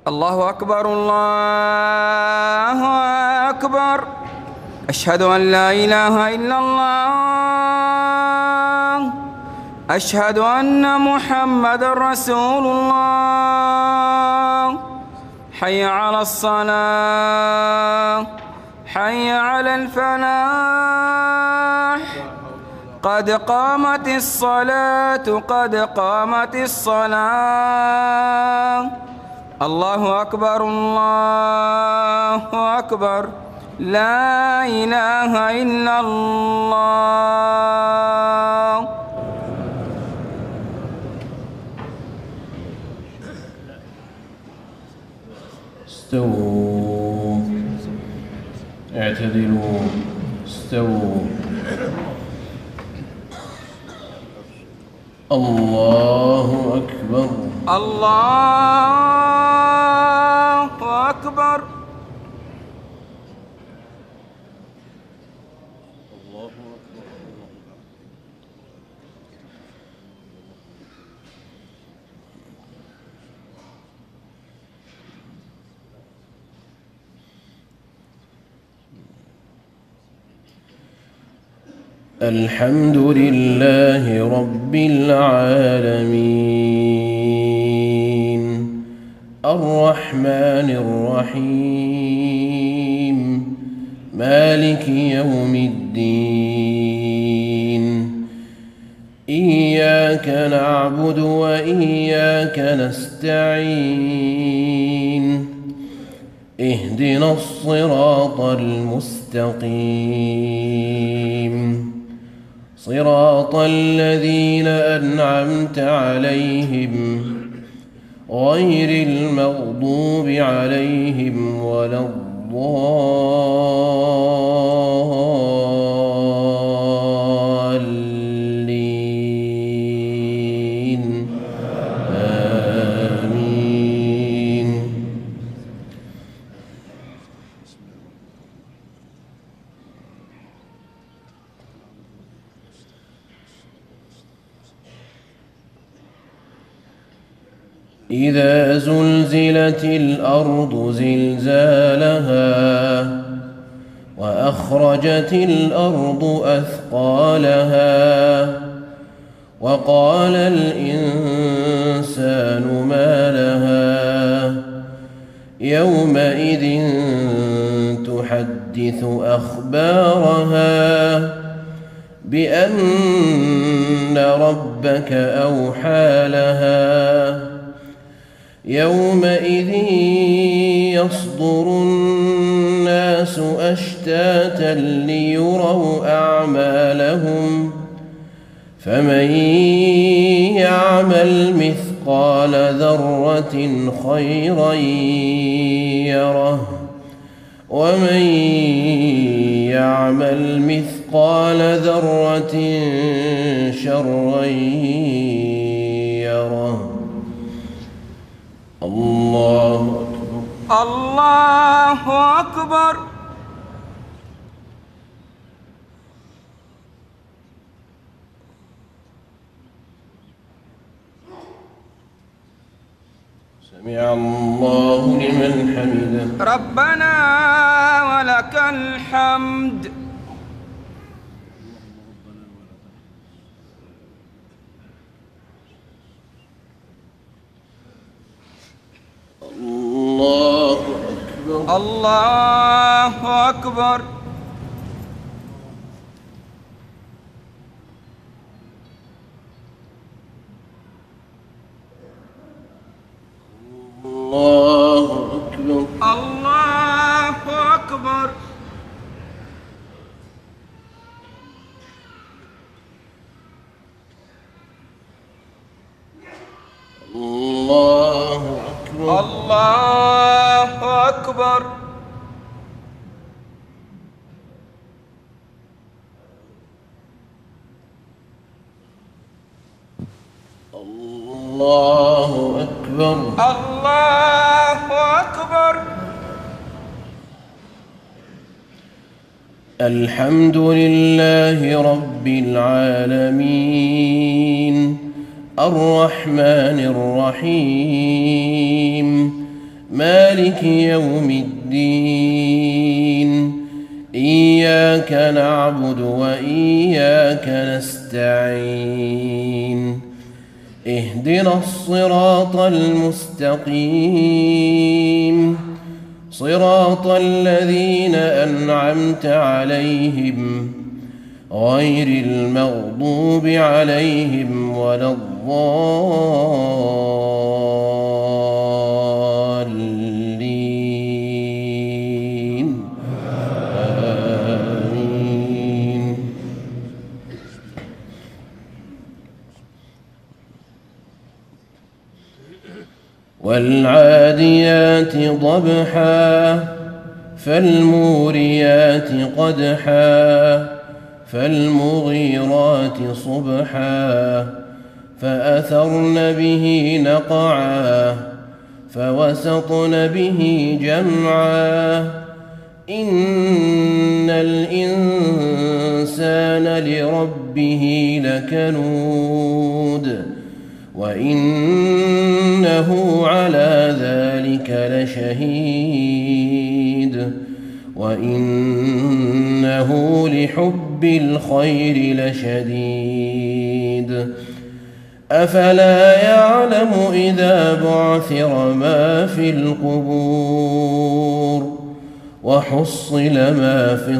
الله أكبر الله أكبر. أشهد أن لا إله إلا الله. أشهد أن محمدًا رسول الله. حي على الصلاة، حي على الفلاح، قد قامت الصلاة، قد قامت الصلاة. الله أكبر الله أكبر. لا إله إلا الله. استووا، اعتدلوا، استووا. الله أكبر الله أكبر. الحمد لله رب العالمين، الرحمن الرحيم، مالك يوم الدين. إياك نعبد وإياك نستعين. اهدنا الصراط المستقيم، صراط الذين أنعمت عليهم غير المغضوب عليهم ولا الضالين. آمين. إذا زلزلت الأرض زلزالها وأخرجت الأرض أثقالها وقال الإنسان ما لها يومئذ تحدث أخبارها بأن ربك أوحى لها. يومئذ يصدر الناس أشتاتا ليروا أعمالهم، فمن يعمل مثقال ذرة خيرا يره، ومن يعمل مثقال ذرة شرا يره. الله أكبر الله أكبر. سمع الله لمن حمده. ربنا ولك الحمد. الله أكبر الله أكبر. الله أكبر الله أكبر. الله أكبر الله أكبر. الله أكبر الله أكبر. الحمد لله رب العالمين، الرحمن الرحيم، مالك يوم الدين إياك نعبد وإياك نستعين اهدنا الصراط المستقيم صراط الذين أنعمت عليهم غير المغضوب عليهم ولا الضالين آمين. والعاديات ضبحا فالموريات قدحا فالمغيرات صبحا فأثرن به نقعا فوسطن به جمعا إن الإنسان لربه لكنود وإنه على ذلك لشهيد وإنه لحب الخير لشديد أفلا يعلم إذا بعثر ما في القبور وحصل ما في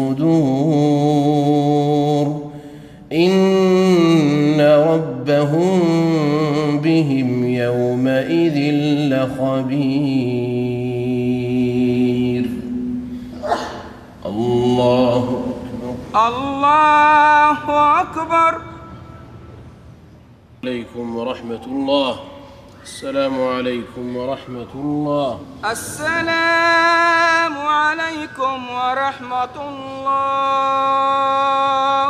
الصدور إن ربهم بهم يومئذ لخبير. الله أكبر. الله أكبر. عليكم ورحمة الله. السلام عليكم ورحمة الله. السلام عليكم ورحمة الله.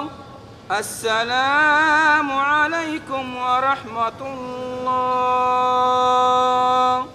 السلام عليكم ورحمة الله.